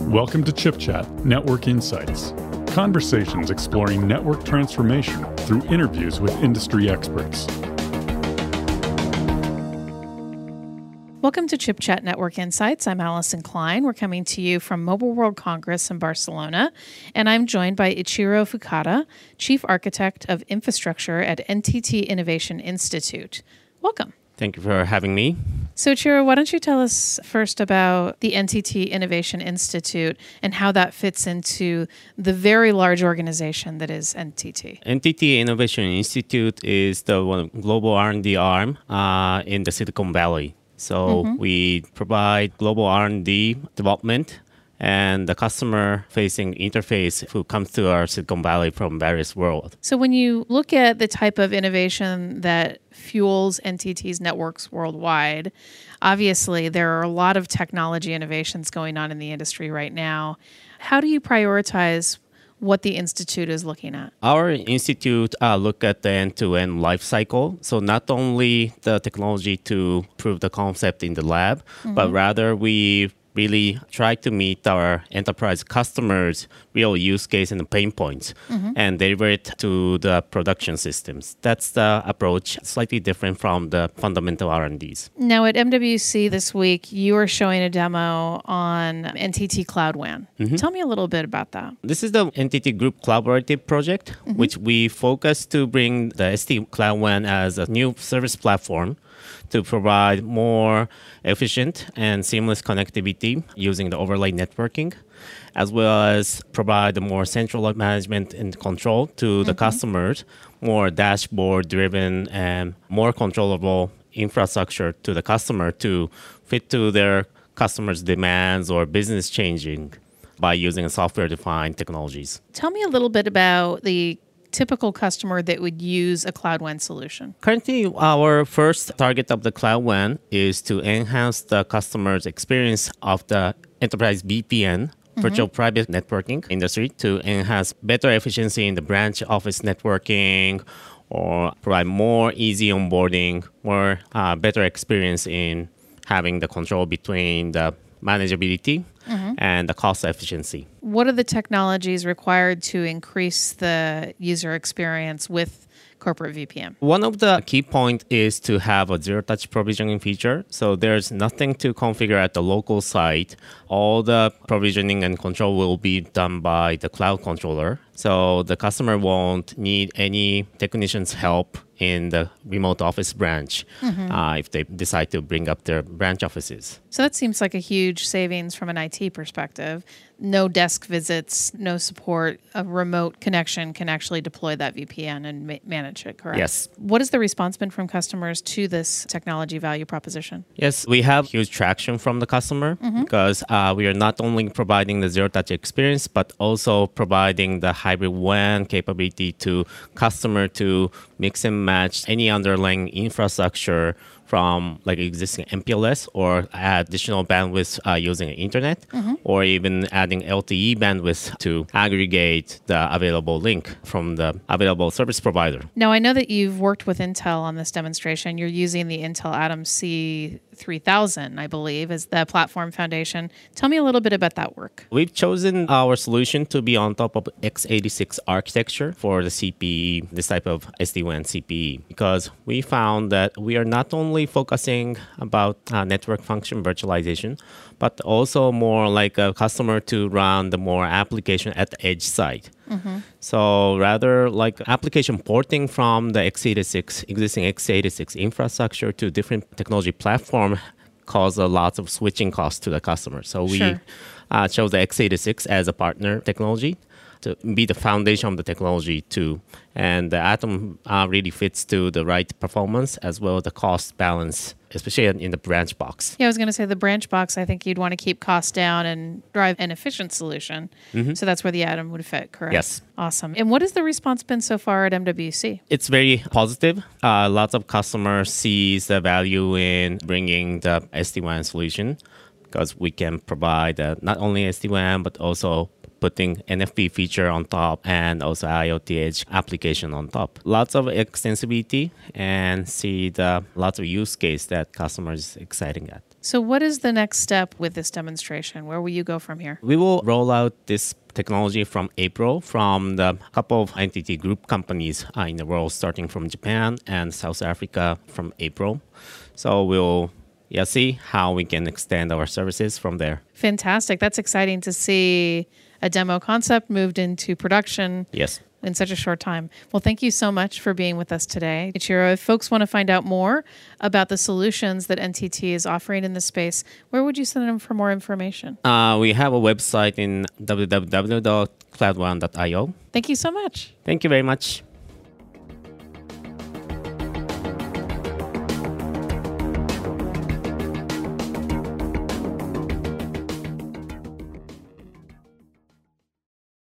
Welcome to Chip Chat Network Insights. Conversations exploring network transformation through interviews with industry experts. Welcome to Chip Chat Network Insights. I'm Allison Klein. We're coming to you from Mobile World Congress in Barcelona, and I'm joined by Ichiro Fukada, Chief Architect of Infrastructure at NTT Innovation Institute. Welcome. Thank you for having me. So, Ichiro, why don't you tell us first about the NTT Innovation Institute and how that fits into the very large organization that is NTT? NTT Innovation Institute is the global R&D arm in the Silicon Valley. So we provide global R&D development and the customer-facing interface who comes to our Silicon Valley from various worlds. So when you look at the type of innovation that fuels NTT's networks worldwide, obviously there are a lot of technology innovations going on in the industry right now. How do you prioritize what the Institute is looking at? Our institute look at the end-to-end life cycle. So not only the technology to prove the concept in the lab, but rather we really try to meet our enterprise customers' real use case and pain points and deliver it to the production systems. That's the approach, slightly different from the fundamental R&Ds. Now at MWC this week, you are showing a demo on NTT Cloud WAN. Tell me a little bit about that. This is the NTT Group Collaborative Project, which we focus to bring the SD Cloud WAN as a new service platform to provide more efficient and seamless connectivity using the overlay networking, as well as provide a more centralized management and control to the customers, more dashboard-driven and more controllable infrastructure to the customer to fit to their customers' demands or business changing by using software-defined technologies. Tell me a little bit about the typical customer that would use a Cloud WAN solution. Currently, our first target of the Cloud WAN is to enhance the customer's experience of the enterprise VPN, virtual private networking industry, to enhance better efficiency in the branch office networking or provide more easy onboarding, more better experience in having the control between the manageability and the cost efficiency. What are the technologies required to increase the user experience with corporate VPN? One of the key points is to have a zero-touch provisioning feature. So there's nothing to configure at the local site. All the provisioning and control will be done by the cloud controller. So the customer won't need any technician's help in the remote office branch if they decide to bring up their branch offices. So that seems like a huge savings from an IT perspective. No desk visits, no support. A remote connection can actually deploy that VPN and manage it, correct? Yes. What has the response been from customers to this technology value proposition? Yes, we have huge traction from the customer because we are not only providing the zero-touch experience, but also providing the hybrid WAN capability to customer to mix and match any underlying infrastructure from like existing MPLS or add additional bandwidth using internet or even adding LTE bandwidth to aggregate the available link from the available service provider. Now, I know that you've worked with Intel on this demonstration. You're using the Intel Atom C3000, I believe, as the platform foundation. Tell me a little bit about that work. We've chosen our solution to be on top of x86 architecture for the CPE, this type of SD-WAN CPE, because we found that we are not only focusing about network function virtualization, but also more like a customer to run the more application at the edge side. So rather like application porting from the existing x86 infrastructure to different technology platform cause a lot of switching costs to the customer. So we chose the x86 as a partner technology to be the foundation of the technology too. And the Atom really fits to the right performance as well as the cost balance, especially in the branch box. Yeah, I was going to say the branch box, I think you'd want to keep costs down and drive an efficient solution. So that's where the Atom would fit, correct? Yes. Awesome. And what has the response been so far at MWC? It's very positive. Lots of customers sees the value in bringing the SD-WAN solution because we can provide not only SD-WAN, but also putting NFV feature on top and also IoT Edge application on top. Lots of extensibility and see the lots of use case that customers exciting at. So what is the next step with this demonstration? Where will you go from here? We will roll out this technology from April from the couple of NTT Group companies in the world, starting from Japan and South Africa from April. So we'll see how we can extend our services from there. Fantastic. That's exciting to see a demo concept moved into production. Yes. In such a short time. Well, thank you so much for being with us today. Ichiro, if folks want to find out more about the solutions that NTT is offering in this space, where would you send them for more information? We have a website in www.cloud1.io. Thank you so much. Thank you very much.